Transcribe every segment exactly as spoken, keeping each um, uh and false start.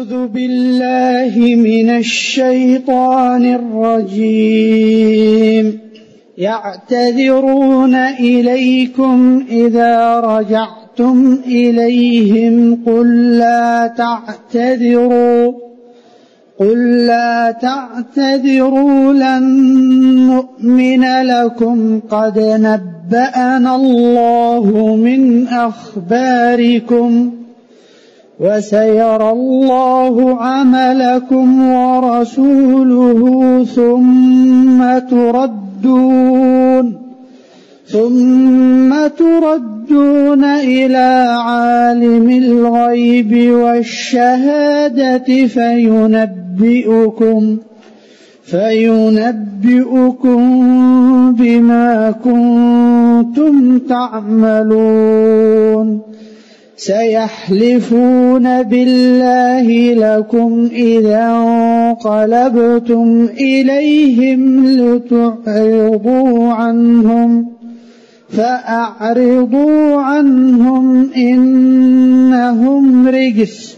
أعوذ بالله من الشيطان الرجيم. يعتذرون إليكم إذا رجعتم إليهم قل لا تعتذروا قل لا تعتذروا لن نؤمن لكم قد نبأنا الله من أخباركم وسيرى الله عملكم ورسوله ثم تردون ثم تردون إلى عالم الغيب والشهادة فينبئكم فينبئكم بما كنتم تعملون. سيحلفون بالله لكم إذا انقلبتم إليهم لتعرضوا عنهم فأعرضوا عنهم إنهم رجس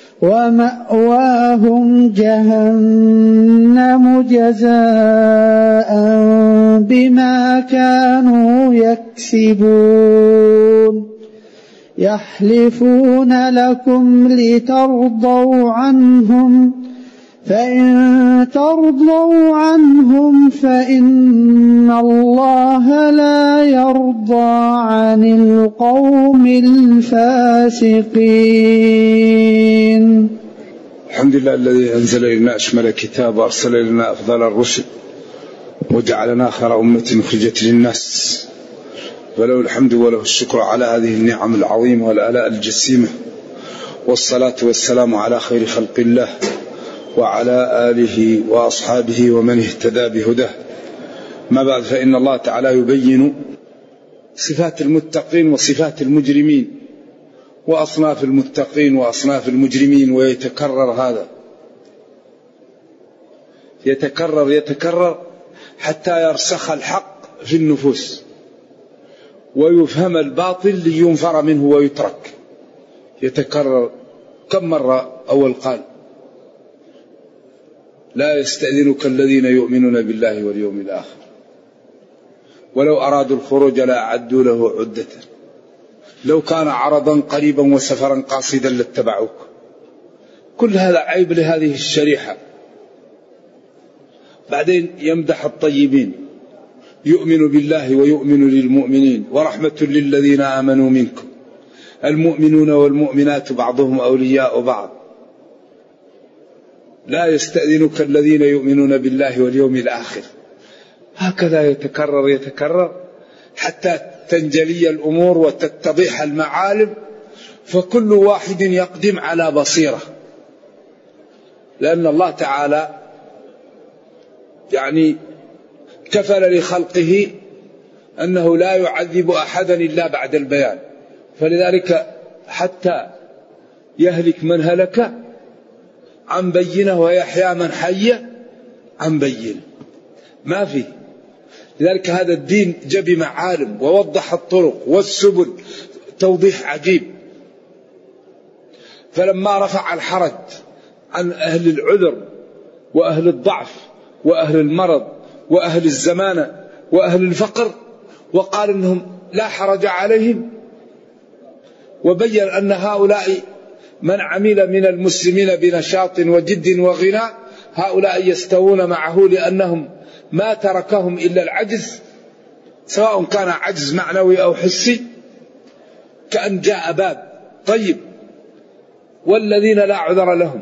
ومأواهم جهنم جزاء بما كانوا يكسبون. يحلفون لكم لترضوا عنهم فإن ترضوا عنهم فإن الله لا يرضى عن القوم الفاسقين. الحمد لله الذي أنزل إلينا أشمل الكتاب وأرسل إلينا أفضل الرسل وجعلنا خير أمة أخرجت للناس، وله الحمد وله الشكر على هذه النعم العظيمة والآلاء الجسيمة، والصلاة والسلام على خير خلق الله وعلى آله وأصحابه ومن اهتدى بهداه. ما بعد، فإن الله تعالى يبين صفات المتقين وصفات المجرمين وأصناف المتقين وأصناف المجرمين، ويتكرر هذا يتكرر يتكرر حتى يرسخ الحق في النفوس ويفهم الباطل لينفر منه ويترك. يتكرر كم مرة؟ أول قال لا يستأذنك الذين يؤمنون بالله واليوم الآخر ولو أرادوا الخروج لأعدوا له عدة لو كان عرضا قريبا وسفرا قاصدا لاتبعوك. كل هذا عيب لهذه الشريحة. بعدين يمدح الطيبين، يؤمن بالله ويؤمن للمؤمنين ورحمة للذين آمنوا منكم المؤمنون والمؤمنات بعضهم أولياء بعض. لا يستأذنك الذين يؤمنون بالله واليوم الآخر. هكذا يتكرر يتكرر حتى تنجلي الأمور وتتضح المعالم، فكل واحد يقدم على بصيرة، لأن الله تعالى يعني كفل لخلقه أنه لا يعذب أحدا إلا بعد البيان، فلذلك حتى يهلك من هلك عن بينه ويحيى من حي عن بينه، ما فيه. لذلك هذا الدين جاب معالم ووضح الطرق والسبل توضيح عجيب. فلما رفع الحرج عن أهل العذر وأهل الضعف وأهل المرض وأهل الزمانة وأهل الفقر وقال إنهم لا حرج عليهم، وبين أن هؤلاء من عمل من المسلمين بنشاط وجد وغنى هؤلاء يستوون معه، لأنهم ما تركهم إلا العجز، سواء كان عجز معنوي أو حسي، كأن جاء باب طيب. والذين لا عذر لهم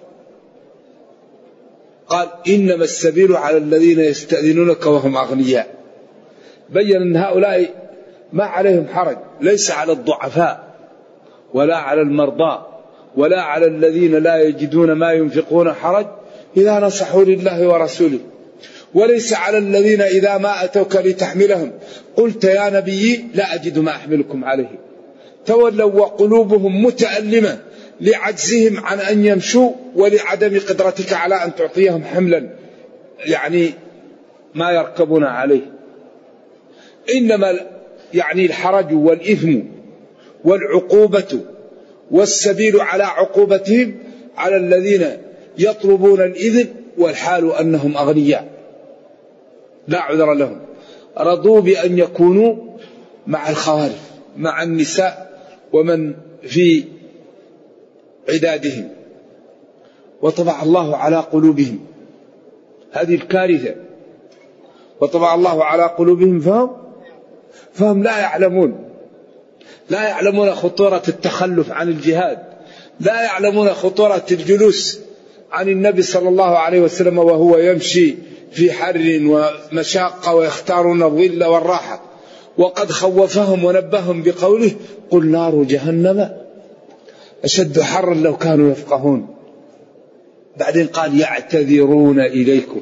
قال إنما السبيل على الذين يستأذنونك وهم أغنياء. بين أن هؤلاء ما عليهم حرج، ليس على الضعفاء ولا على المرضى ولا على الذين لا يجدون ما ينفقون حرج إذا نصحوا لله ورسوله، وليس على الذين إذا ما أتوك لتحملهم قلت يا نبي لا أجد ما أحملكم عليه تولوا وقلوبهم متألمة لعجزهم عن أن يمشوا ولعدم قدرتك على أن تعطيهم حملا يعني ما يركبون عليه. إنما يعني الحرج والإثم والعقوبة والسبيل على عقوبتهم على الذين يطلبون الإذن والحال أنهم أغنياء لا عذر لهم. رضوا بأن يكونوا مع الخوارج، مع النساء ومن في عدادهم، وطبع الله على قلوبهم. هذه الكارثة. وطبع الله على قلوبهم فهم فهم لا يعلمون لا يعلمون خطورة التخلف عن الجهاد، لا يعلمون خطورة الجلوس عن النبي صلى الله عليه وسلم وهو يمشي في حر ومشاقة ويختارون الظل والراحة. وقد خوفهم ونبههم بقوله قل نار جهنم أشد حرا لو كانوا يفقهون. بعدين قال يعتذرون إليكم،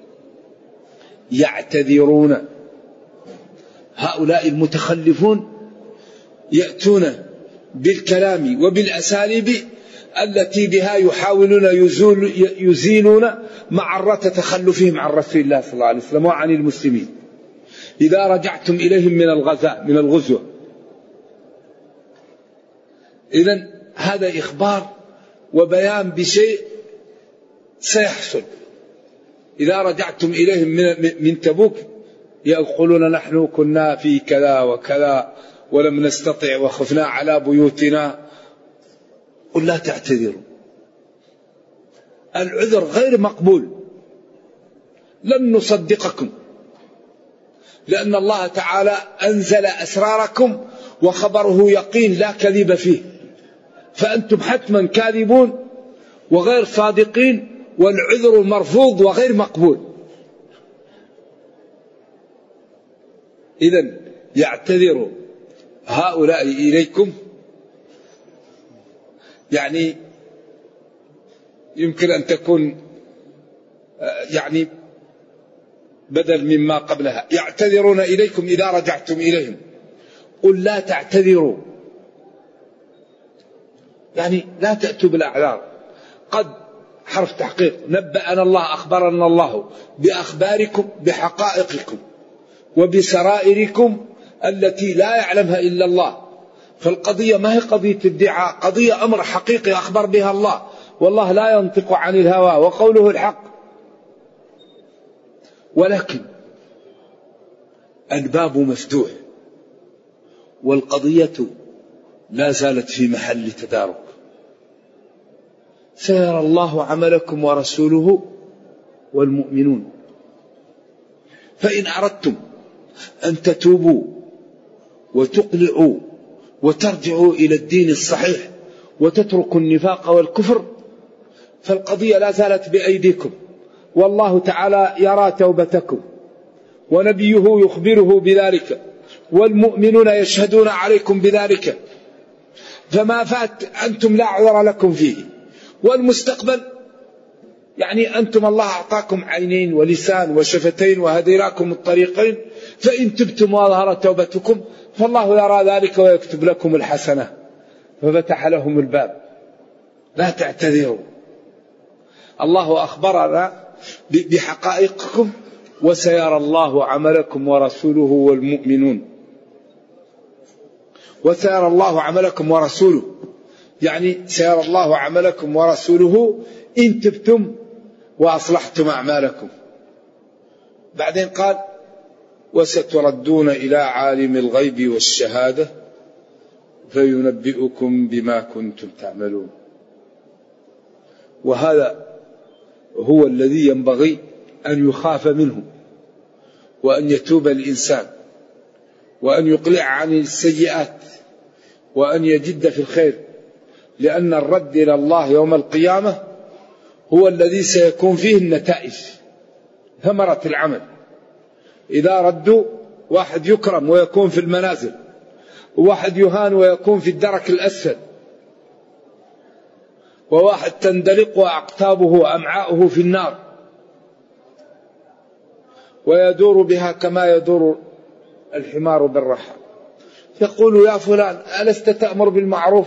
يعتذرون. هؤلاء المتخلفون يأتون بالكلام وبالأساليب التي بها يحاولون يزول يزيلون معرة تخلفهم عن رسول الله صلى الله عليه وسلم وعن المسلمين. إذا رجعتم إليهم من الغزاء من الغزوة. إذن هذا إخبار وبيان بشيء سيحصل. إذا رجعتم إليهم من, من تبوك يقولون نحن كنا في كذا وكذا ولم نستطع وخفنا على بيوتنا. قل لا تعتذروا، العذر غير مقبول، لن نصدقكم، لأن الله تعالى أنزل أسراركم وخبره يقين لا كذب فيه، فأنتم حتما كاذبون وغير صادقين، والعذر مرفوض وغير مقبول. إذن يعتذر هؤلاء إليكم، يعني يمكن أن تكون يعني بدل مما قبلها. يعتذرون إليكم إذا رجعتم إليهم. قل لا تعتذروا، يعني لا تأتوا بالأعذار. قد حرف تحقيق، نبأنا الله أخبرنا الله بأخباركم بحقائقكم وبسرائركم التي لا يعلمها إلا الله. فالقضية ما هي قضية ادعاء، قضية أمر حقيقي أخبر بها الله، والله لا ينطق عن الهوى وقوله الحق. ولكن الباب مفتوح والقضية لا زالت في محل تدارك. سيرى الله عملكم ورسوله والمؤمنون. فإن أردتم أن تتوبوا وتقلعوا وترجعوا إلى الدين الصحيح وتتركوا النفاق والكفر فالقضية لا زالت بأيديكم، والله تعالى يرى توبتكم ونبيه يخبره بذلك والمؤمنون يشهدون عليكم بذلك. فما فات أنتم لا عذر لكم فيه. والمستقبل يعني أنتم الله أعطاكم عينين ولسان وشفتين وهديناكم الطريقين، فإن تبتم وظهرت توبتكم فالله يرى ذلك ويكتب لكم الحسنة. ففتح لهم الباب. لا تعتذروا، الله أخبرنا بحقائقكم وسيرى الله عملكم ورسوله والمؤمنون. وسيرى الله عملكم ورسوله، يعني سيرى الله عملكم ورسوله إن تبتم وأصلحتم أعمالكم. بعدين قال وستردون إلى عالم الغيب والشهادة فينبئكم بما كنتم تعملون. وهذا هو الذي ينبغي أن يخاف منه، وأن يتوب الإنسان، وأن يقلع عن السيئات، وأن يجد في الخير، لأن الرد إلى الله يوم القيامة هو الذي سيكون فيه النتائج، ثمرة العمل. إذا ردوا واحد يكرم ويكون في المنازل، وواحد يهان ويكون في الدرك الأسفل، وواحد تندلق أقطابه وأمعاؤه في النار ويدور بها كما يدور الحمار بالرحى. يقول يا فلان ألست تأمر بالمعروف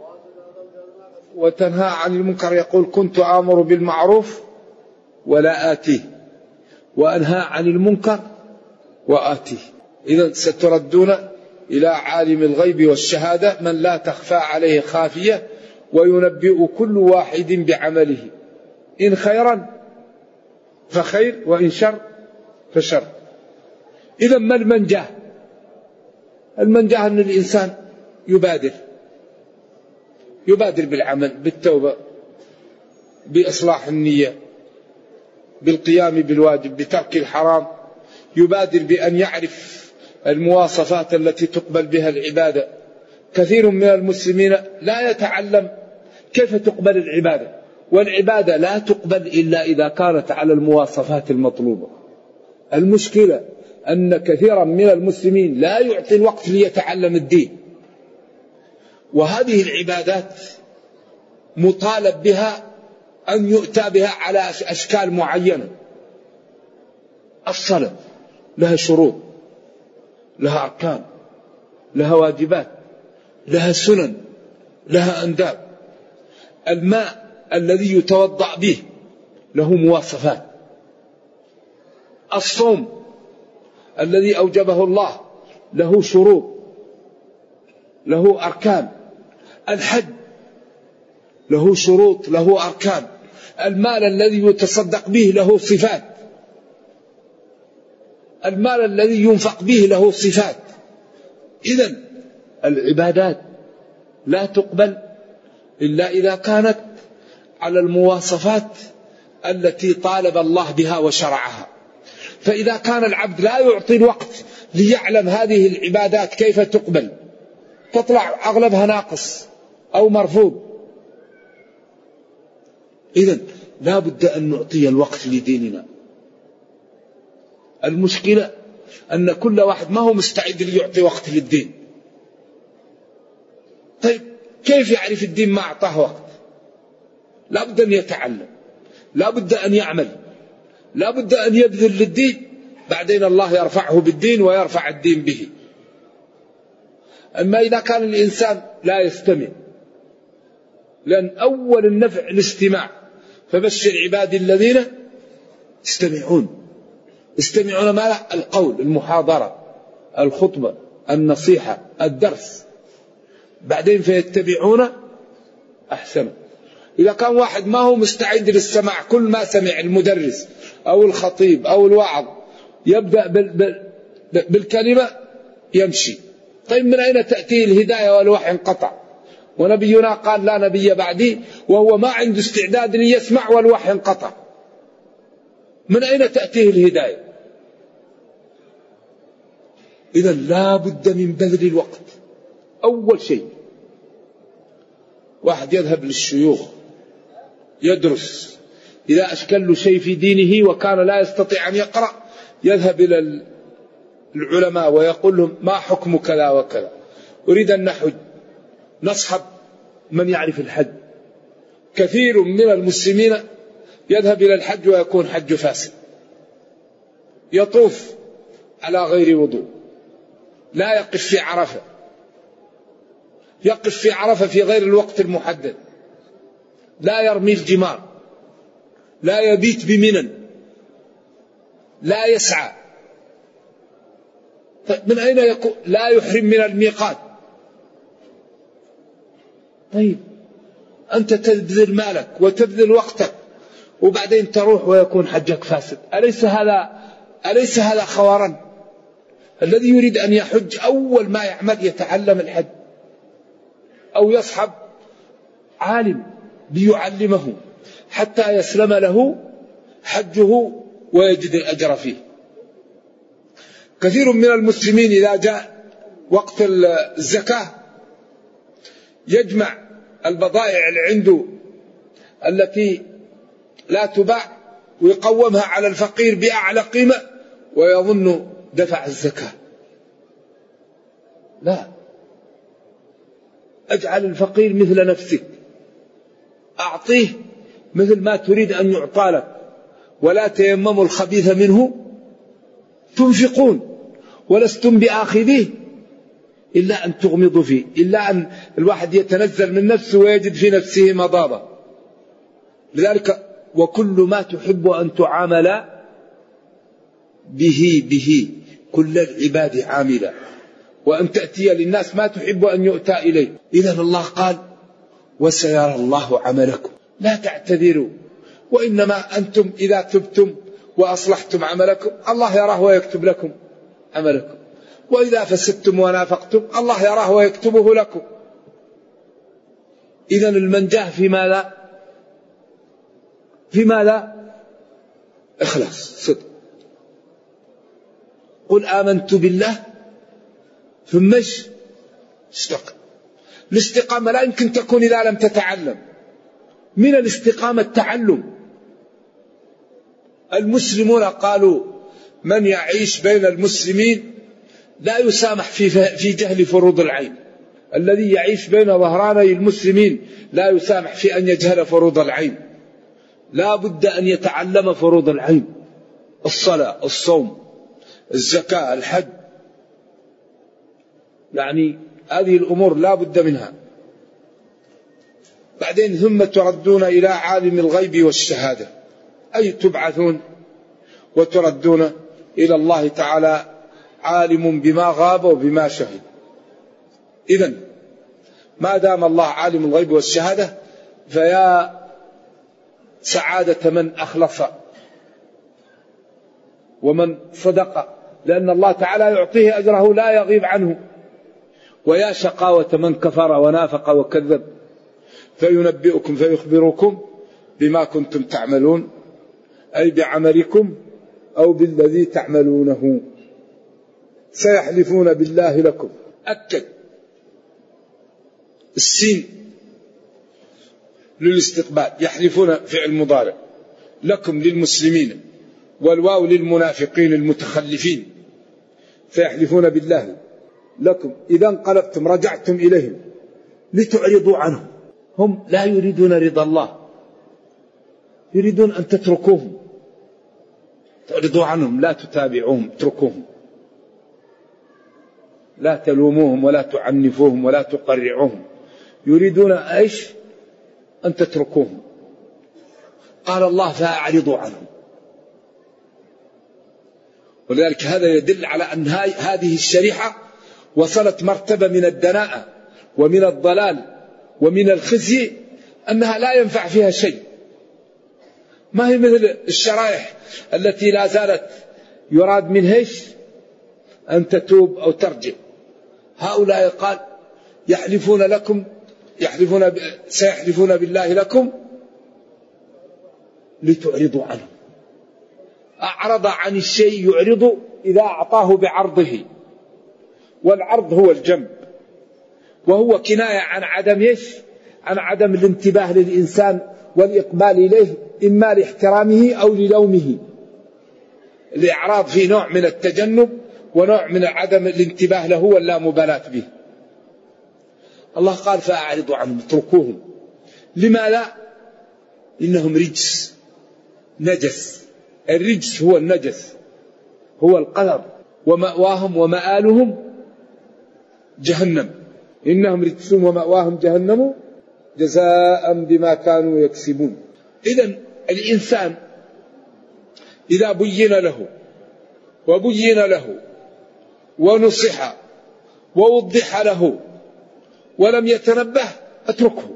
وتنهى عن المنكر؟ يقول كنت آمر بالمعروف ولا آتيه، وأنهى عن المنكر وآتيه. إذن ستردون إلى عالم الغيب والشهادة من لا تخفى عليه خافية وينبئ كل واحد بعمله إن خيرا فخير وإن شر فشر. إذا ما المنجاه؟ المنجاه أن الإنسان يبادر يبادر بالعمل، بالتوبة، بإصلاح النية، بالقيام بالواجب، بترك الحرام، يبادر بأن يعرف المواصفات التي تقبل بها العبادة. كثير من المسلمين لا يتعلم كيف تقبل العبادة، والعبادة لا تقبل إلا إذا كانت على المواصفات المطلوبة. المشكلة أن كثيرا من المسلمين لا يعطي الوقت ليتعلم الدين، وهذه العبادات مطالب بها أن يؤتى بها على أشكال معينة. الصلاة لها شروط، لها أركان، لها واجبات، لها سنن، لها أنداب. الماء الذي يتوضأ به له مواصفات. الصوم الذي أوجبه الله له شروط، له أركان. الحج له شروط، له أركان. المال الذي يتصدق به له صفات، المال الذي ينفق به له صفات. إذن العبادات لا تقبل إلا إذا كانت على المواصفات التي طالب الله بها وشرعها. فإذا كان العبد لا يعطي الوقت ليعلم هذه العبادات كيف تقبل، تطلع أغلبها ناقص أو مرفوض. إذن لا بد أن نعطي الوقت لديننا. المشكلة أن كل واحد ما هو مستعد ليعطي وقت للدين. طيب كيف يعرف الدين ما أعطاه وقت؟ لا بد أن يتعلم، لا بد أن يعمل، لا بد أن يبذل للدين، بعدين الله يرفعه بالدين ويرفع الدين به. أما إذا كان الإنسان لا يستمع، لأن أول النفع الاستماع، فبشر عبادي الذين يستمعون. يستمعون ما لا؟ القول، المحاضرة، الخطبة، النصيحة، الدرس، بعدين فيتبعون أحسن. إذا كان واحد ما هو مستعد للسماع، كل ما سمع المدرس أو الخطيب أو الواعظ يبدأ بالكلمة يمشي. طيب من أين تأتيه الهداية والوحي انقطع؟ ونبينا قال لا نبي بعدي، وهو ما عنده استعداد ليسمع والوحي انقطع. من أين تأتيه الهداية؟ إذا لا بد من بذل الوقت. أول شيء واحد يذهب للشيوخ يدرس، إذا أشكل له شيء في دينه وكان لا يستطيع أن يقرأ يذهب إلى العلماء ويقول لهم ما حكم كذا وكذا، أريد أن نحج. نصحب من يعرف الحج. كثير من المسلمين يذهب إلى الحج ويكون حج فاسد، يطوف على غير وضوء، لا يقف في عرفة، يقف في عرفة في غير الوقت المحدد، لا يرمي الجمار، لا يبيت بمنن، لا يسعى. من أين يكون؟ لا يحرم من الميقات. طيب أنت تبذل مالك وتبذل وقتك وبعدين تروح ويكون حجك فاسد. أليس هذا أليس هذا خوارا؟ الذي يريد أن يحج أول ما يعمل يتعلم الحج، أو يصحب عالم ليعلمه حتى يسلم له حجه ويجد الأجر فيه. كثير من المسلمين إذا جاء وقت الزكاة يجمع البضائع اللي عنده التي لا تباع ويقومها على الفقير بأعلى قيمة ويظن دفع الزكاة. لا، اجعل الفقير مثل نفسك، أعطيه مثل ما تريد أن يعطى لك، ولا تيمموا الخبيث منه تنفقون ولستم بآخذيه إلا أن تغمضوا فيه، إلا أن الواحد يتنزل من نفسه ويجد في نفسه مضاضة. لذلك وكل ما تحب أن تعامل به به كل العباد عاملا، وأن تأتي للناس ما تحب أن يؤتى إليه. إذن الله قال وسيرى الله عملكم لا تعتذروا، وإنما أنتم إذا تبتم وأصلحتم عملكم الله يراه ويكتب لكم عملكم، وإذا فسدتم ونافقتم الله يراه ويكتبه لكم. إذن المنجاه في ماذا؟ في ماذا؟ إخلاص، صدق. قل آمنت بالله ثم استقم. الاستقامة لا يمكن تكون إذا لم تتعلم. من الاستقامة التعلم. المسلمون قالوا من يعيش بين المسلمين لا يسامح في في جهل فروض العين. الذي يعيش بين ظهراني المسلمين لا يسامح في أن يجهل فروض العين. لا بد أن يتعلم فروض العين، الصلاة، الصوم، الزكاة، الحج، يعني هذه الأمور لا بد منها. بعدين ثم تردون إلى عالم الغيب والشهادة، أي تبعثون وتردون إلى الله تعالى عالم بما غاب وبما شهد. إذن ما دام الله عالم الغيب والشهادة فيا سعادة من أخلص ومن صدق، لأن الله تعالى يعطيه أجره لا يغيب عنه. ويا شقاوة من كفر ونافق وكذب فينبئكم فيخبركم بما كنتم تعملون، أي بعملكم أو بالذي تعملونه. سيحلفون بالله لكم، أكد السين للاستقبال، يحلفون فعل مضارع، لكم للمسلمين، والواو للمنافقين المتخلفين. سيحلفون بالله لكم إذا انقلبتم رجعتم إليهم لتعرضوا عنهم. هم لا يريدون رضا الله، يريدون أن تتركوهم، تعرضوا عنهم، لا تتابعوهم، اتركوهم، لا تلوموهم ولا تعنفوهم ولا تقرعوهم، يريدون ايش؟ أن تتركوهم. قال الله فأعرضوا عنهم. ولذلك هذا يدل على أن هذه الشريحة وصلت مرتبة من الدناءة ومن الضلال ومن الخزي أنها لا ينفع فيها شيء. ما هي مثل الشرائح التي لا زالت يراد منها أن تتوب أو ترجع. هؤلاء قال يحلفون لكم، يحلفون ب... سيحلفون بالله لكم لتعرضوا عنه. أعرض عن الشيء يعرض إذا أعطاه بعرضه، والعرض هو الجنب، وهو كناية عن عدم يش عن عدم الانتباه للإنسان والإقبال إليه، إما لاحترامه أو للومه. الإعراض في نوع من التجنب ونوع من عدم الانتباه له ولا مبالاة به. الله قال فأعرضوا عنهم، اتركوهم. لما لا؟ إنهم رجس، نجس. الرجس هو النجس، هو القذر، ومأواهم ومآلهم جهنم. إنهم رجس ومأواهم جهنم جزاء بما كانوا يكسبون. إذن الإنسان إذا بين له وبين له ونصح ووضح له ولم يتنبه اتركه.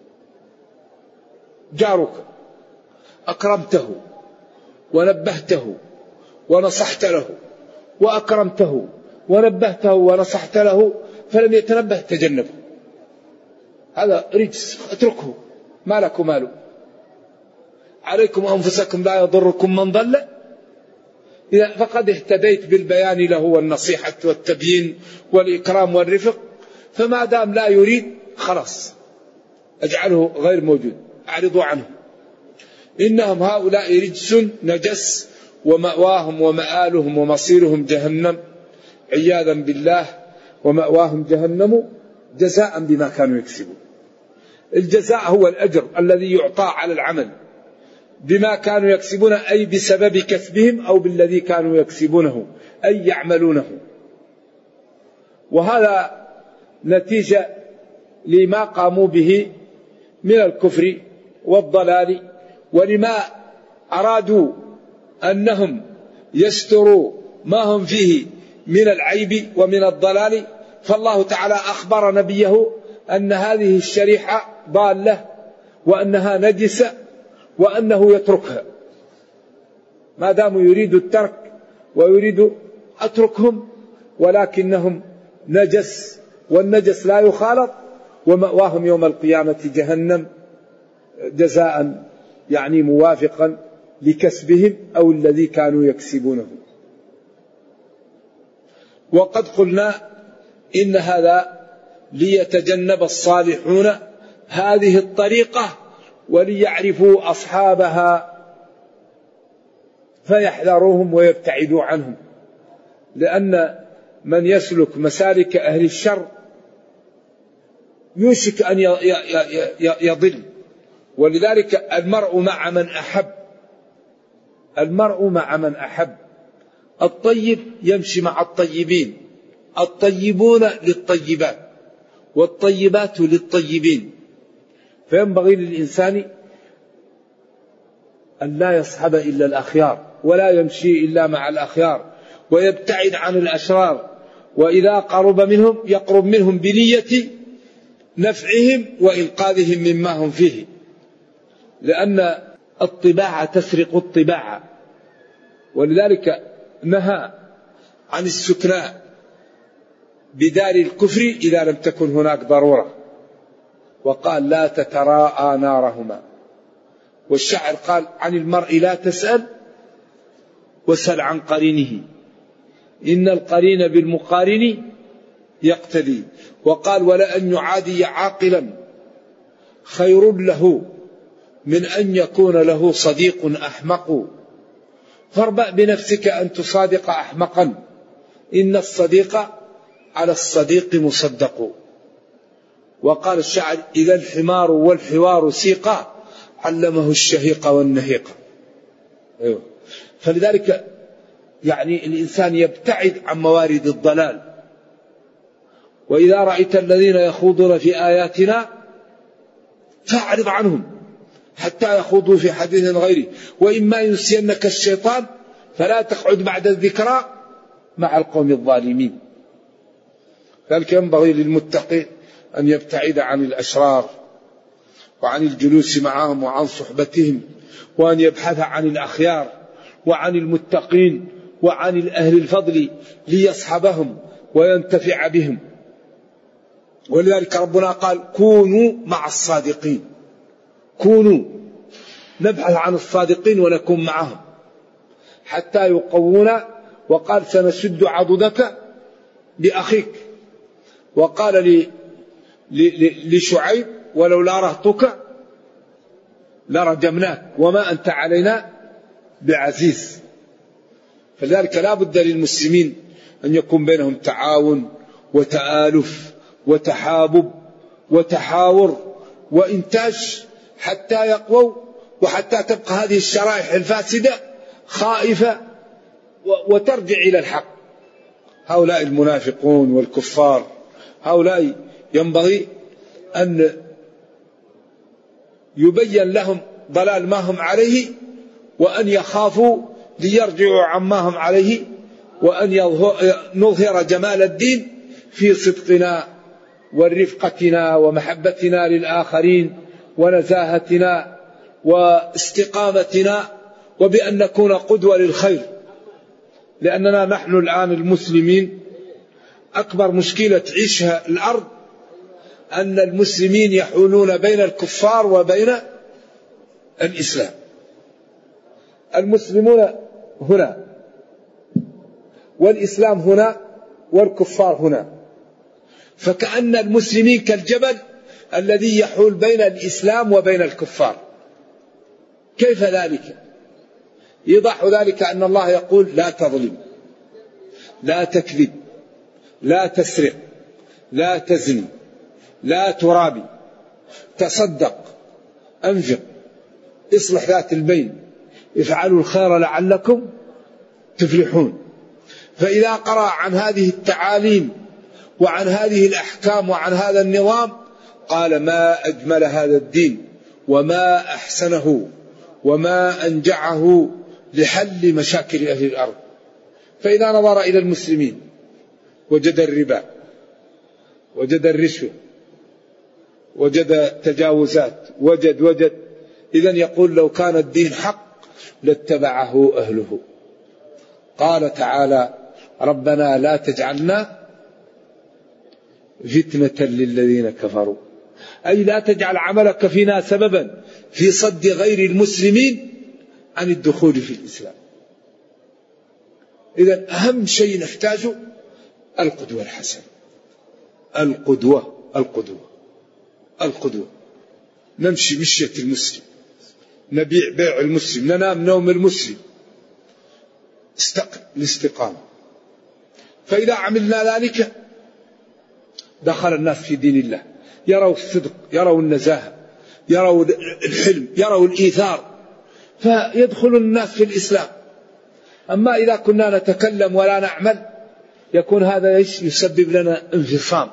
جارك أكرمته ونبهته ونصحت له، وأكرمته ونبهته ونصحت له فلم يتنبه تجنبه، هذا رجس، اتركه، ما لك ماله. عليكم أنفسكم لا يضركم من ضل إذا فقد اهتديت بالبيان له والنصيحة والتبيين والإكرام والرفق. فما دام لا يريد خلاص اجعله غير موجود، أعرضوا عنه. إنهم هؤلاء رجس نجس ومأواهم ومآلهم ومصيرهم جهنم عياذا بالله، ومأواهم جهنم جزاء بما كانوا يكسبون. الجزاء هو الأجر الذي يعطى على العمل بما كانوا يكسبون، أي بسبب كسبهم أو بالذي كانوا يكسبونه أي يعملونه. وهذا نتيجة لما قاموا به من الكفر والضلال، ولما أرادوا أنهم يستروا ما هم فيه من العيب ومن الضلال. فالله تعالى أخبر نبيه أن هذه الشريحة ضالة وأنها نجسة وأنه يتركها، ما دام يريد الترك ويريد أتركهم، ولكنهم نجس، والنجس لا يخالط، ومأواهم يوم القيامة جهنم جزاء يعني موافقا لكسبهم أو الذي كانوا يكسبونه. وقد قلنا إن هذا ليتجنب الصالحون هذه الطريقة وليعرفوا أصحابها فيحذروهم ويبتعدوا عنهم، لأن من يسلك مسالك أهل الشر يوشك أن يضل. ولذلك المرء مع من أحب، المرء مع من أحب. الطيب يمشي مع الطيبين، الطيبون للطيبات والطيبات للطيبين. فينبغي للإنسان أن لا يصحب إلا الأخيار ولا يمشي إلا مع الأخيار ويبتعد عن الأشرار، وإذا قرب منهم يقرب منهم بنية نفعهم وإنقاذهم مما هم فيه، لأن الطباع تسرق الطباع. ولذلك نهى عن السكناء بدار الكفر إذا لم تكن هناك ضرورة، وقال لا تتراءى نارهما. والشاعر قال عن المرء لا تسأل وسل عن قرينه، إن القرين بالمقارن يقتدي. وقال ولأن يعادي عاقلا خير له من أن يكون له صديق أحمق، فاربأ بنفسك أن تصادق أحمقا، إن الصديق على الصديق مصدق. وقال الشاعر إذا الحمار والحوار سيقا علمه الشهيق والنهيق. أيوه. فلذلك يعني الإنسان يبتعد عن موارد الضلال. وإذا رأيت الذين يخوضون في آياتنا فاعرض عنهم حتى يخوضوا في حديث غيره، وإما ينسينك الشيطان فلا تقعد بعد الذكرى مع القوم الظالمين. ذلك ينبغي للمتقي أن يبتعد عن الأشرار وعن الجلوس معهم وعن صحبتهم، وأن يبحث عن الأخيار وعن المتقين وعن الأهل الفضل ليصحبهم وينتفع بهم. ولذلك ربنا قال كونوا مع الصادقين، كونوا، نبحث عن الصادقين ونكون معهم حتى يقوونا. وقال سنشد عضدك لأخيك. وقال لي لشعيب ولولا رهطك لرجمناك وما أنت علينا بعزيز. فلذلك لا بد للمسلمين أن يكون بينهم تعاون وتآلف وتحابب وتحاور وإنتاج حتى يقووا، وحتى تبقى هذه الشرائح الفاسدة خائفة وترجع إلى الحق. هؤلاء المنافقون والكفار هؤلاء ينبغي أن يبين لهم ضلال ما هم عليه، وأن يخافوا ليرجعوا عما هم عليه، وأن نظهر جمال الدين في صدقنا ورفقتنا ومحبتنا للآخرين ونزاهتنا واستقامتنا، وبأن نكون قدوة للخير. لأننا نحن الآن المسلمين أكبر مشكلة تعيشها الأرض أن المسلمين يحولون بين الكفار وبين الإسلام. المسلمون هنا والإسلام هنا والكفار هنا، فكأن المسلمين كالجبل الذي يحول بين الإسلام وبين الكفار. كيف ذلك؟ يضح ذلك أن الله يقول لا تظلم، لا تكذب، لا تسرق، لا تزني، لا ترابي، تصدق، أنفق، اصلح ذات البين، افعلوا الخير لعلكم تفلحون. فإذا قرأ عن هذه التعاليم وعن هذه الأحكام وعن هذا النظام قال ما أجمل هذا الدين وما أحسنه وما أنجعه لحل مشاكل أهل الأرض. فإذا نظر إلى المسلمين وجد الربا، وجد الرشوة، وجد تجاوزات، وجد وجد إذن يقول لو كان الدين حق لاتبعه أهله. قال تعالى ربنا لا تجعلنا فتنة للذين كفروا، أي لا تجعل عملك فينا سببا في صد غير المسلمين عن الدخول في الإسلام. إذن أهم شيء نحتاجه القدوة الحسنة، القدوة القدوة القدوة. نمشي مشية المسلم، نبيع بيع المسلم، ننام نوم المسلم، الاستقامة. فإذا عملنا ذلك دخل الناس في دين الله، يروا الصدق، يروا النزاهة، يروا الحلم، يروا الإيثار، فيدخل الناس في الإسلام. أما إذا كنا نتكلم ولا نعمل يكون هذا يسبب لنا انفصام،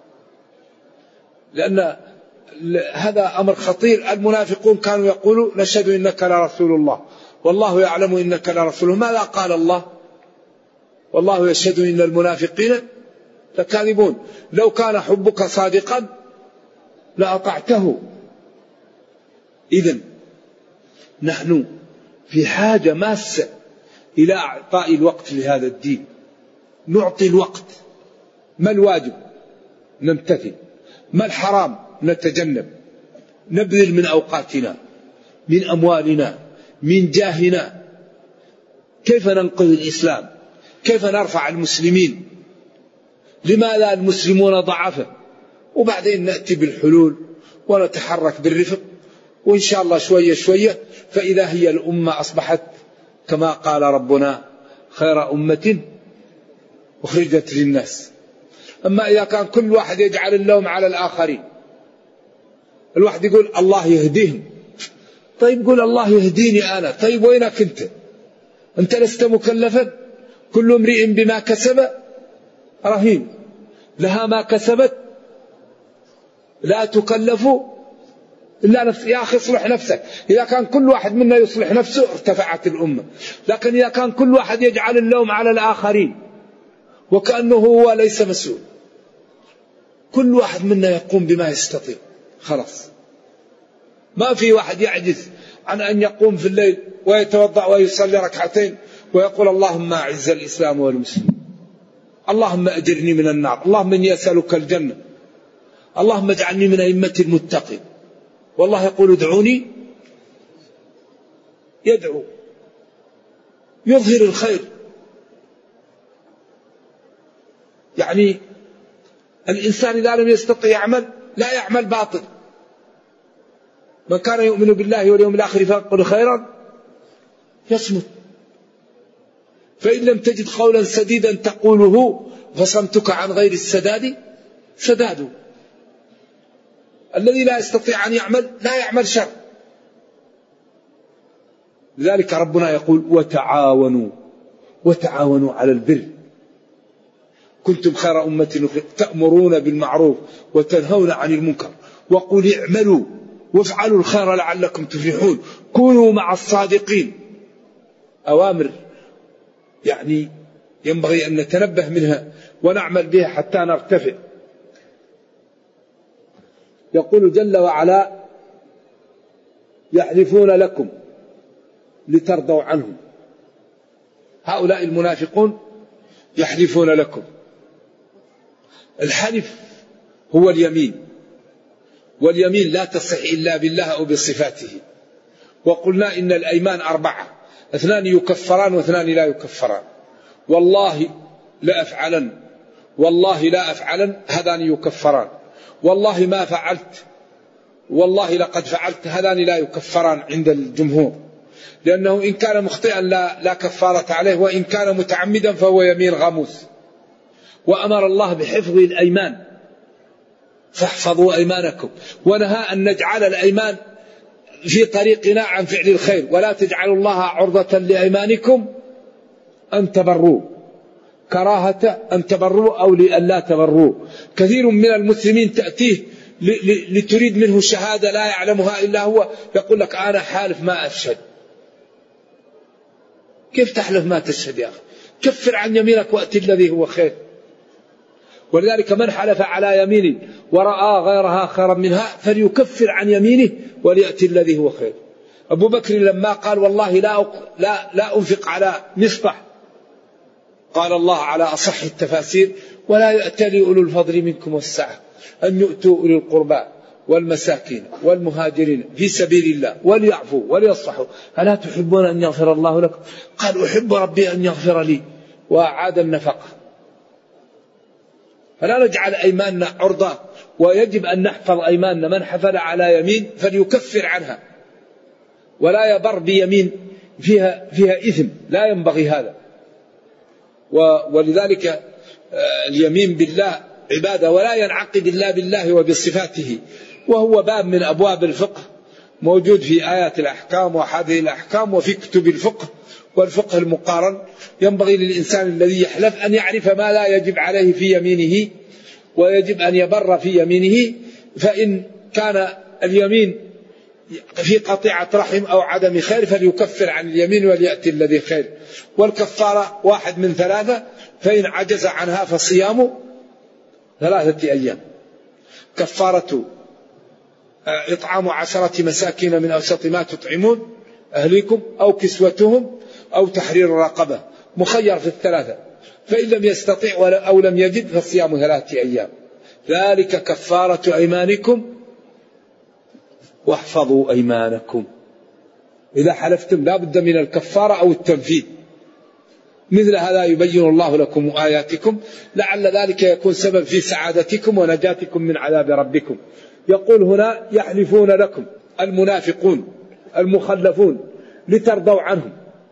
لأن هذا أمر خطير. المنافقون كانوا يقولوا نشهد إنك لرسول الله والله يعلم إنك لرسوله. ماذا قال الله؟ والله يشهد إن المنافقين لكاذبون. لو كان حبك صادقا لأطعته. إذن نحن في حاجة ماسة إلى إعطاء الوقت لهذا الدين، نعطي الوقت. ما الواجب نمتثل، ما الحرام نتجنب، نبذل من أوقاتنا، من أموالنا، من جاهنا. كيف ننقذ الإسلام؟ كيف نرفع المسلمين؟ لماذا المسلمون ضعفاء؟ وبعدين نأتي بالحلول ونتحرك بالرفق، وإن شاء الله شوية شوية فإذا هي الأمة أصبحت كما قال ربنا خير أمة أخرجت للناس. أما إذا كان كل واحد يجعل اللوم على الآخرين، الواحد يقول الله يهديهم، طيب قول الله يهديني أنا، طيب وينك أنت؟ أنت لست مكلفا؟ كل امرئ بما كسب رهين، لها ما كسبت لا تكلف إلا نفس. يا أخي اصلح نفسك. إذا كان كل واحد منا يصلح نفسه ارتفعت الأمة، لكن إذا كان كل واحد يجعل اللوم على الآخرين وكأنه هو ليس مسؤول، كل واحد منا يقوم بما يستطيع، خلاص ما في واحد يعجز عن أن يقوم في الليل ويتوضأ ويصلي ركعتين ويقول اللهم أعز الإسلام والمسلمين، اللهم أجرني من النار، اللهم إني أسألك الجنة، اللهم اجعلني من أئمة المتقين. والله يقول ادعوني، يدعو، يظهر الخير. يعني الإنسان إذا لم يستطيع يعمل لا يعمل باطل. من كان يؤمن بالله واليوم الآخر فيقول خيرا يصمت، فإن لم تجد قولا سديدا تقوله فصمتك عن غير السداد سداد. الذي لا يستطيع أن يعمل لا يعمل شر. لذلك ربنا يقول وتعاونوا وتعاونوا على البر كنتم خير أمة تأمرون بالمعروف وتنهون عن المنكر وقل اعملوا وافعلوا الخير لعلكم تفلحون كونوا مع الصادقين. أوامر يعني ينبغي أن نتنبه منها ونعمل بها حتى نرتفع. يقول جل وعلا يحلفون لكم لترضوا عنهم. هؤلاء المنافقون يحلفون لكم. الحلف هو اليمين، واليمين لا تصح إلا بالله أو بصفاته. وقلنا إن الأيمان أربعة، اثنان يكفران واثنان لا يكفران. والله لا أفعلن، والله لا أفعلن، هذان يكفران. والله ما فعلت، والله لقد فعلت، هذان لا يكفران عند الجمهور، لأنه إن كان مخطئا لا, لا كفارة عليه، وإن كان متعمدا فهو يمين غموس. وأمر الله بحفظ الأيمان فاحفظوا أيمانكم، ونهى أن نجعل الأيمان في طريقنا عن فعل الخير. ولا تجعلوا الله عرضة لأيمانكم أن تبروا، كراهة أن تبروا أو لألا تبروا. كثير من المسلمين تأتيه لتريد منه شهادة لا يعلمها إلا هو، يقول لك أنا حالف ما أشهد. كيف تحلف ما تشهد يا أخي؟ كفر عن يمينك وأتي الذي هو خير. ولذلك من حلف على يمين ورأى غيرها خيرا منها فليكفر عن يمينه وليأتي الذي هو خير. أبو بكر لما قال والله لا لا لا أنفق على مصطح، قال الله على أصح التفاسير ولا يأتلي أولو الفضل منكم والسعة أن يؤتوا أولي القربى والمساكين والمهاجرين في سبيل الله وليعفوا وليصفحوا ألا تحبون أن يغفر الله لكم؟ قال أحب ربي أن يغفر لي، وأعاد النفقة. فلا نجعل أيماننا عرضة، ويجب أن نحفظ أيماننا. من حفل على يمين فليكفر عنها، ولا يبر بيمين فيها فيها إثم، لا ينبغي هذا. ولذلك اليمين بالله عبادة، ولا ينعقد إلا بالله وبصفاته، وهو باب من أبواب الفقه موجود في آيات الأحكام وحديث الأحكام وفي كتب الفقه والفقه المقارن. ينبغي للإنسان الذي يحلف أن يعرف ما لا يجب عليه في يمينه، ويجب أن يبر في يمينه. فإن كان اليمين في قطيعة رحم أو عدم خير فليكفر عن اليمين وليأتي الذي خير. والكفارة واحد من ثلاثة، فإن عجز عنها فصيام ثلاثة أيام. كفارة إطعام عشرة مساكين من أوسط ما تطعمون أهليكم أو كسوتهم أو تحرير رقبة، مخير في الثلاثة. فإن لم يستطع أو لم يجد فصيام ثلاثة أيام. ذلك كفارة أيمانكم واحفظوا أيمانكم. إذا حلفتم لا بد من الكفارة أو التنفيذ. مثل هذا يبين الله لكم آياتكم لعل ذلك يكون سبب في سعادتكم ونجاتكم من عذاب ربكم. يقول هنا يحلفون لكم المنافقون المخلفون لترضوا عنهم،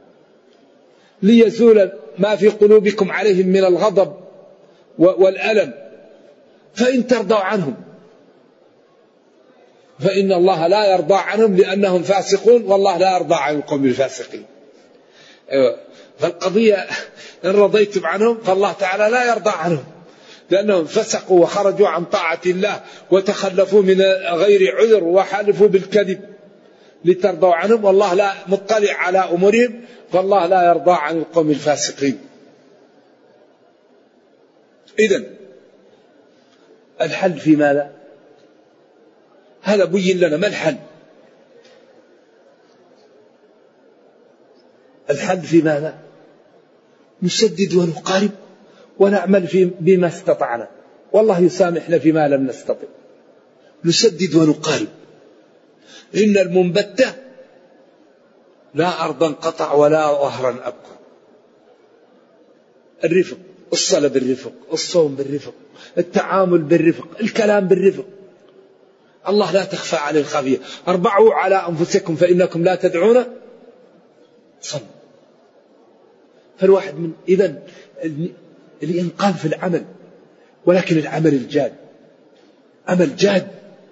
ليزول ما في قلوبكم عليهم من الغضب والألم. فإن ترضوا عنهم فإن الله لا يرضى عنهم لأنهم فاسقون، والله لا يرضى عن القوم الفاسقين. فالقضية إن رضيتم عنهم فالله تعالى لا يرضى عنهم، لأنهم فسقوا وخرجوا عن طاعة الله وتخلفوا من غير عذر وحلفوا بالكذب. لترضوا عنهم والله لا مطلع على أمورهم، فالله لا يرضى عن القوم الفاسقين. إذن الحل في ماذا؟ هذا بين لنا ما الحل. الحل في ماذا؟ نسدد ونقارب ونعمل في بما استطعنا، والله يسامحنا فيما لم نستطع. نسدد ونقارب. إن المنبتة لا أرضا قطع ولا ظهرا أبقى. الرفق، الصلاة بالرفق، الصوم بالرفق، التعامل بالرفق، الكلام بالرفق. الله لا تخفى عليه الخافية. اربعوا على أنفسكم فإنكم لا تدعون صلوا. فالواحد من إذن الإنقاذ في العمل، ولكن العمل الجاد، عمل جاد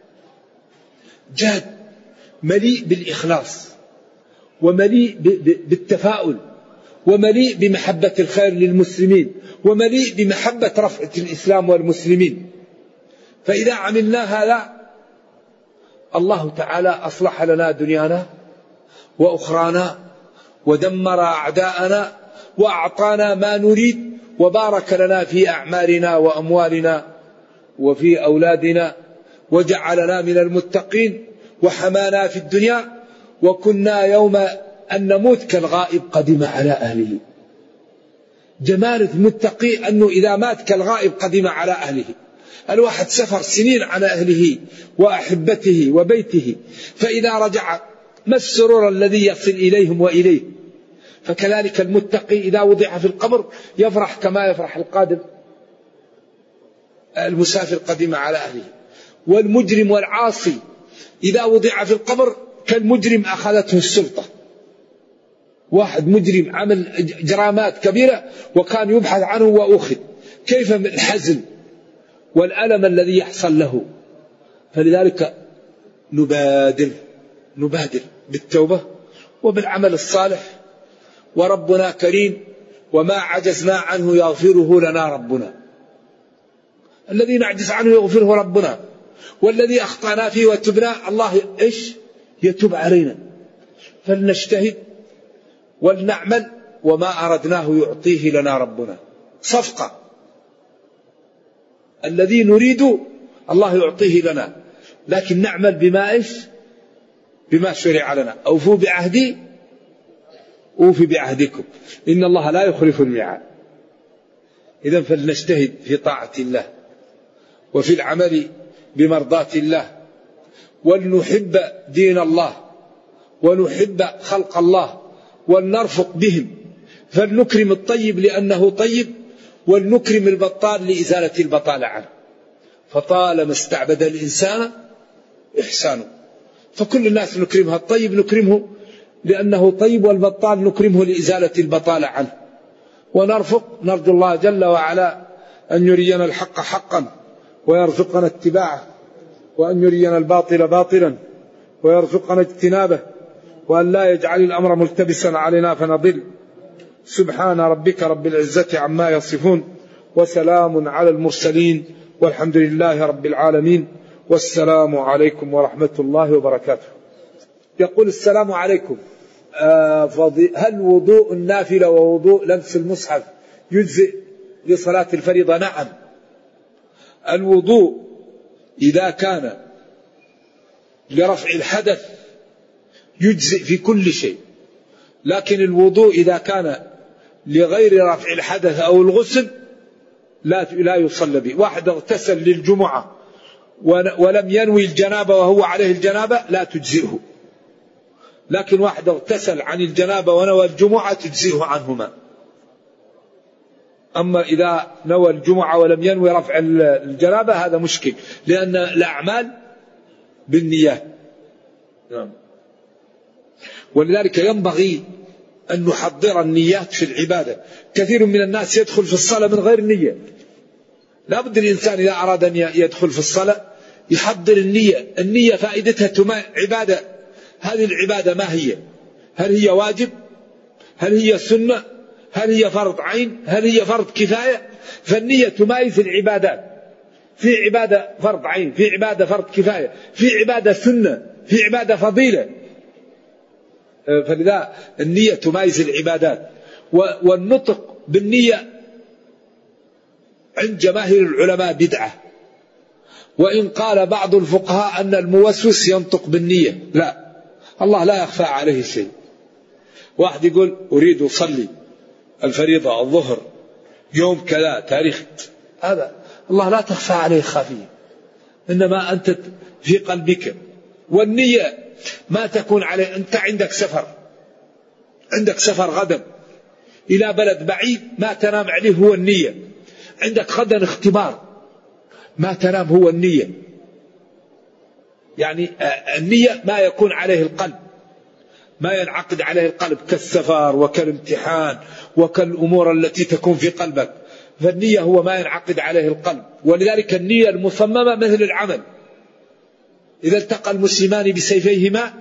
جاد مليء بالإخلاص ومليء بالتفاؤل ومليء بمحبة الخير للمسلمين ومليء بمحبة رفعة الإسلام والمسلمين. فإذا عملنا هذا الله تعالى أصلح لنا دنيانا وأخرانا ودمر أعداءنا وأعطانا ما نريد وبارك لنا في أعمالنا وأموالنا وفي أولادنا وجعلنا من المتقين وحمانا في الدنيا، وكنا يوم أن نموت كالغائب قدم على أهله. جمال المتقي أنه إذا مات كالغائب قدم على أهله. الواحد سفر سنين عن أهله وأحبته وبيته، فإذا رجع ما السرور الذي يصل إليهم وإليه. فكذلك المتقي إذا وضع في القبر يفرح كما يفرح القادم المسافر قدم على أهله. والمجرم والعاصي إذا وضع في القبر كالمجرم أخذته السلطة. واحد مجرم عمل جرامات كبيرة وكان يبحث عنه وأخذ، كيف الحزن والألم الذي يحصل له. فلذلك نبادر نبادر بالتوبة وبالعمل الصالح، وربنا كريم وما عجزنا عنه يغفره لنا ربنا. الذي نعجز عنه يغفره ربنا، والذي أخطأنا فيه وتبنا الله إيش يتوب علينا. فلنجتهد ولنعمل وما أردناه يعطيه لنا ربنا. صفقة الذي نريد الله يعطيه لنا، لكن نعمل بما إيش؟ بما شرع لنا. أوفوا بعهدي أوفي بعهدكم إن الله لا يخلف الميعاد. إذن فلنجتهد في طاعة الله وفي العمل بمرضاة الله، ولنحب دين الله ونحب خلق الله ولنرفق بهم، فلنكرم الطيب لأنه طيب ولنكرم البطال لإزالة البطالة عنه. فطالما استعبد الإنسان إحسانه، فكل الناس نكرمها، الطيب نكرمه لأنه طيب، والبطال نكرمه لإزالة البطالة عنه. ونرفق، نرجو الله جل وعلا أن يرينا الحق حقا ويرزقنا اتباعه، وأن يرينا الباطل باطلا ويرزقنا اجتنابه، وأن لا يجعل الأمر ملتبسا علينا فنضل. سبحان ربك رب العزة عما يصفون، وسلام على المرسلين، والحمد لله رب العالمين، والسلام عليكم ورحمة الله وبركاته. يقول السلام عليكم، هل وضوء النافلة ووضوء لمس المصحف يجزئ لصلاة الفريضة؟ نعم، الوضوء إذا كان لرفع الحدث يجزئ في كل شيء، لكن الوضوء إذا كان لغير رفع الحدث أو الغسل لا لا يصلى به. واحد اغتسل للجمعة ولم ينوي الجنابة وهو عليه الجنابة لا تجزئه، لكن واحد اغتسل عن الجنابة ونوى الجمعة تجزئه عنهما. أما إذا نوى الجمعة ولم ينوي رفع الجنابة هذا مشكل، لأن الأعمال بالنيات. ولذلك ينبغي أن نحضر النيات في العبادة. كثير من الناس يدخل في الصلاة من غير نية. لا بد الإنسان إذا أراد أن يدخل في الصلاة يحضر النية. النية فائدتها تما عبادة. هذه العبادة ما هي؟ هل هي واجب؟ هل هي سنة؟ هل هي فرض عين؟ هل هي فرض كفاية؟ فالنية تمايز العبادات. في عبادة فرض عين، في عبادة فرض كفاية، في عبادة سنة، في عبادة فضيلة. فلذا النية تمايز العبادات. والنطق بالنية عند جماهير العلماء بدعة، وإن قال بعض الفقهاء أن الموسوس ينطق بالنية، لا، الله لا يخفى عليه شيء. واحد يقول أريد أصلي الفريضة الظهر يوم كذا تاريخ، هذا الله لا تخفى عليه خافية، إنما أنت في قلبك. والنية ما تكون عليه. أنت عندك سفر، عندك سفر غدا إلى بلد بعيد، ما تنام عليه هو النية. عندك غدا اختبار، ما تنام هو النية. يعني النية ما يكون عليه القلب، ما ينعقد عليه القلب كالسفر وكالامتحان وكالأمور التي تكون في قلبك. فالنية هو ما ينعقد عليه القلب. ولذلك النية المصممة مثل العمل. إذا التقى المسلمان بسيفيهما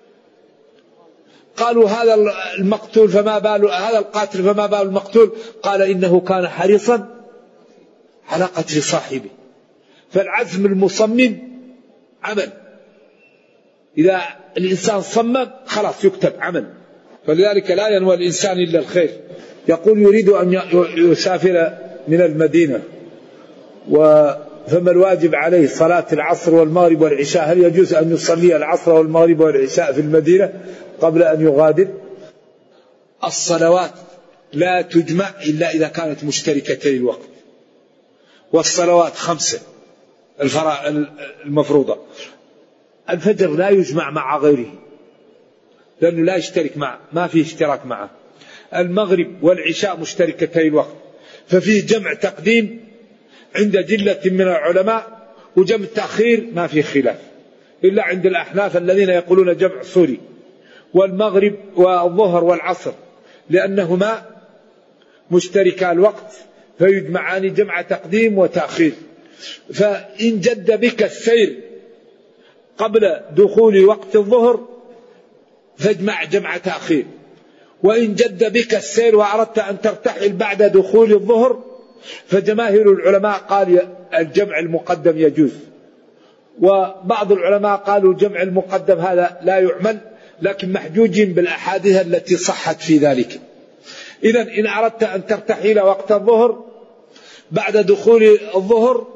قالوا هذا المقتول فما بال هذا القاتل فما بال المقتول، قال إنه كان حريصا على قتل صاحبه. فالعزم المصمم عمل. إذا الإنسان صمم خلاص يكتب عمل. فلذلك لا ينوى الإنسان إلا الخير. يقول يريد أن يسافر من المدينة، فما الواجب عليه؟ صلاة العصر والمغرب والعشاء. هل يجوز أن يصلي العصر والمغرب والعشاء في المدينة قبل أن يغادر؟ الصلوات لا تجمع إلا إذا كانت مشتركتي الوقت، والصلوات خمسة الفرائض المفروضة. الفجر لا يجمع مع غيره لأنه لا يشترك معه، ما فيه اشتراك معه. المغرب والعشاء مشتركتي الوقت، ففيه جمع تقديم عند جلة من العلماء، وجمع تأخير ما فيه خلاف إلا عند الأحناف الذين يقولون جمع صوري. والمغرب والظهر والعصر لأنهما مشتركا الوقت فيجمعان جمع تقديم وتأخير. فإن جد بك السير قبل دخول وقت الظهر فاجمع جمع تأخير، وإن جد بك السير وأردت أن ترتحل بعد دخول الظهر فجماهير العلماء قال الجمع المقدم يجوز، وبعض العلماء قالوا جمع المقدم هذا لا يعمل، لكن محجوجين بالأحاديث التي صحت في ذلك. إذن إن أردت أن ترتحل وقت الظهر بعد دخول الظهر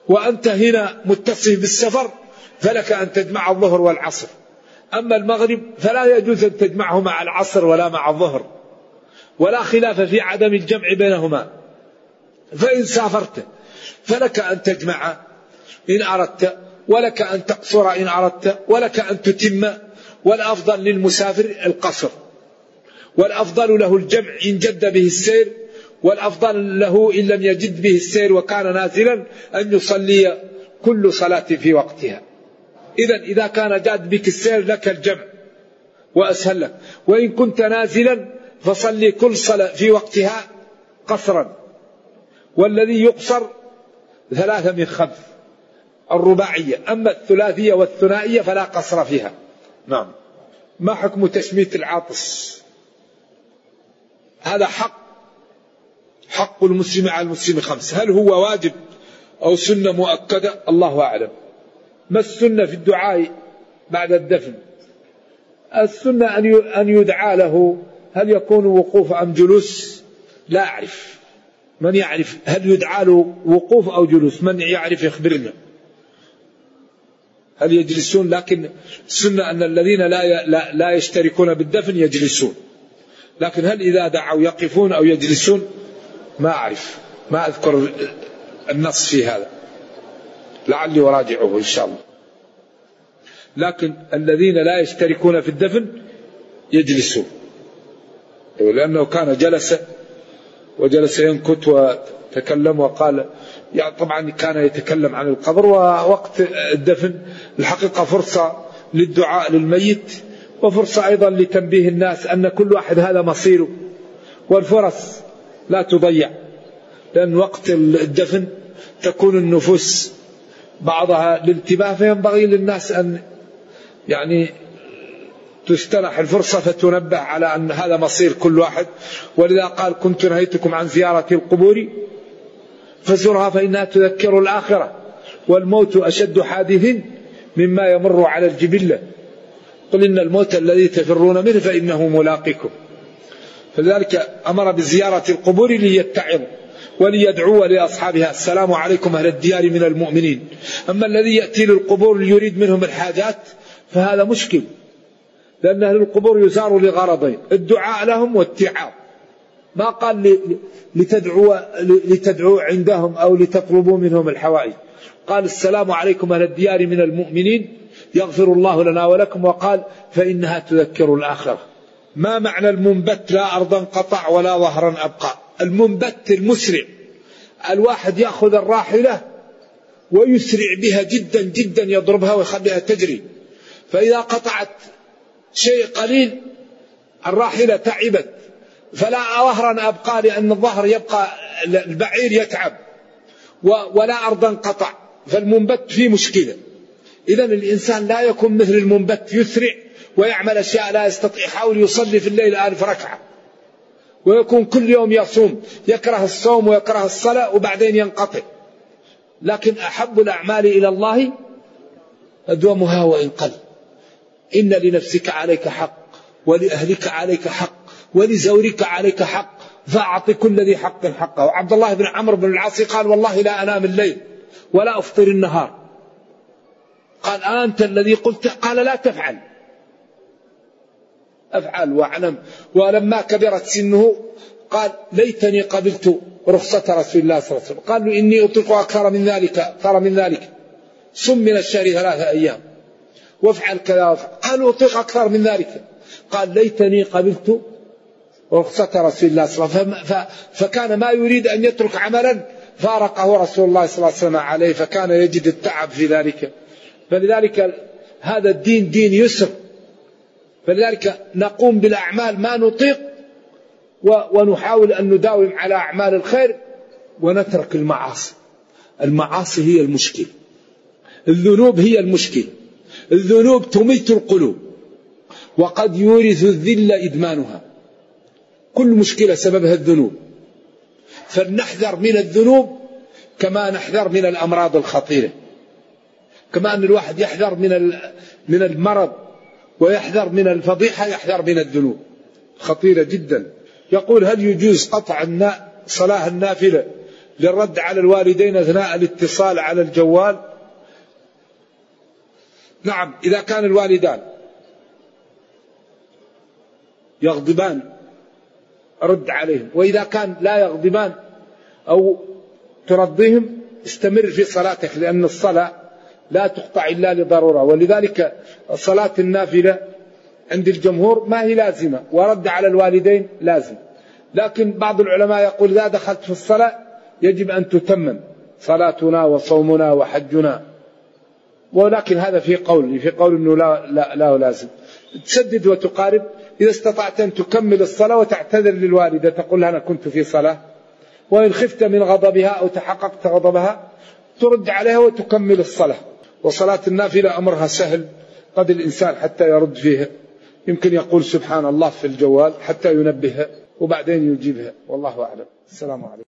وأنت هنا متصف بالسفر فلك أن تجمع الظهر والعصر. أما المغرب فلا يجوز أن تجمعه مع العصر ولا مع الظهر، ولا خلاف في عدم الجمع بينهما. فإن سافرت فلك أن تجمع إن أردت، ولك أن تقصر إن أردت، ولك أن تتم، والأفضل للمسافر القصر، والأفضل له الجمع إن جد به السير، والأفضل له إن لم يجد به السير وكان نازلا أن يصلي كل صلاة في وقتها. إذن إذا كان جاد بك السير لك الجمع وأسهل لك، وإن كنت نازلا فصلي كل صلاة في وقتها قصرا. والذي يقصر ثلاثة من خمس الرباعية، أما الثلاثية والثنائية فلا قصر فيها. نعم. ما حكم تشميت العاطس؟ هذا حق حق المسلم على المسلم خمس. هل هو واجب أو سنة مؤكدة؟ الله أعلم. ما السنة في الدعاء بعد الدفن؟ السنة أن يدعى له. هل يكون وقوف أم جلوس؟ لا أعرف. من يعرف هل يدعى له وقوف أو جلوس؟ من يعرف يخبرنا. هل يجلسون؟ لكن السنة أن الذين لا لا, لا يشتركون بالدفن يجلسون، لكن هل إذا دعوا يقفون أو يجلسون؟ ما أعرف، ما أذكر النص في هذا، لعلي وراجعه إن شاء الله. لكن الذين لا يشتركون في الدفن يجلسون، لأنه كان جلس وجلس ينكت وتكلم وقال، يعني طبعا كان يتكلم عن القبر. ووقت الدفن الحقيقة فرصة للدعاء للميت، وفرصة أيضا لتنبيه الناس أن كل واحد هذا مصيره، والفرص لا تضيع، لأن وقت الدفن تكون النفوس بعضها للانتباه، فينبغي للناس أن يعني تستنح الفرصة فتنبه على أن هذا مصير كل واحد. ولذا قال كنت نهيتكم عن زيارة القبور فزرها فإنها تذكر الآخرة، والموت أشد حادث مما يمر على الجبلة، قل إن الموت الذي تفرون منه فإنه ملاقكم. فذلك أمر بزيارة القبور ليتعظوا وليدعوا لأصحابها السلام عليكم أهل الديار من المؤمنين. أما الذي يأتي للقبور ليريد منهم الحاجات فهذا مشكل، لأن أهل القبور يزار لغرضين: الدعاء لهم والتعاظ. ما قال لتدعوا لتدعوا عندهم أو لتطلبوا منهم الحوائج، قال السلام عليكم أهل الديار من المؤمنين يغفر الله لنا ولكم، وقال فإنها تذكر الآخرة. ما معنى المنبت لا أرضا قطع ولا ظهرا أبقى؟ المنبت المسرع، الواحد يأخذ الراحلة ويسرع بها جدا جدا، يضربها ويخليها تجري، فإذا قطعت شيء قليل الراحلة تعبت، فلا ظهرا أبقى، لأن الظهر يبقى البعير يتعب، ولا أرضا قطع، فالمنبت فيه مشكلة. إذن الإنسان لا يكون مثل المنبت يسرع ويعمل أشياء لا يستطيع، يحاول يصلي في الليل ألف ركعة، ويكون كل يوم يصوم، يكره الصوم ويكره الصلاة وبعدين ينقطع. لكن أحب الأعمال إلى الله أدومها وإن قل. إن لنفسك عليك حق، ولأهلك عليك حق، ولزورك عليك حق، فأعط كل ذي حق حقه. وعبد الله بن عمرو بن العاص قال والله لا أنام الليل ولا أفطر النهار. قال أنت الذي قلت؟ قال لا تفعل. أفعل وأعلم. ولما كبرت سنه قال ليتني قبلت رخصة رسول الله صلى الله عليه وسلم. قال له إني أطلق أكثر من ذلك أكثر من ذلك صم من الشهر ثلاثة أيام وافعل كذا. قالوا أطلق أكثر من ذلك، قال ليتني قبلت رخصة رسول الله صلى الله عليه وسلم. فكان ما يريد أن يترك عملا فارقه رسول الله صلى الله عليه وسلم عليه، فكان يجد التعب في ذلك. فلذلك هذا الدين دين يسر، فلذلك نقوم بالأعمال ما نطيق، ونحاول أن نداوم على أعمال الخير ونترك المعاصي. المعاصي هي المشكلة، الذنوب هي المشكلة. الذنوب تميت القلوب، وقد يورث الذل إدمانها. كل مشكلة سببها الذنوب، فلنحذر من الذنوب كما نحذر من الأمراض الخطيرة، كما أن الواحد يحذر من من المرض ويحذر من الفضيحة، يحذر من الذنوب، خطيرة جدا. يقول هل يجوز قطع صلاة النافلة للرد على الوالدين أثناء الاتصال على الجوال. نعم إذا كان الوالدان يغضبان رد عليهم، وإذا كان لا يغضبان أو ترضيهم استمر في صلاتك، لأن الصلاة لا تقطع إلا لضرورة. ولذلك صلاة النافلة عند الجمهور ما هي لازمة، ورد على الوالدين لازم. لكن بعض العلماء يقول إذا دخلت في الصلاة يجب أن تتمم صلاتنا وصومنا وحجنا، ولكن هذا في قول في قول أنه لا, لا, لا لازم. تسدد وتقارب، إذا استطعت أن تكمل الصلاة وتعتذر للوالدة تقول أنا كنت في صلاة، وإن خفت من غضبها أو تحققت غضبها ترد عليها وتكمل الصلاة. وصلاة النافلة أمرها سهل، قد الإنسان حتى يرد فيها، يمكن يقول سبحان الله في الجوال حتى ينبهها وبعدين يجيبها، والله أعلم. السلام عليكم.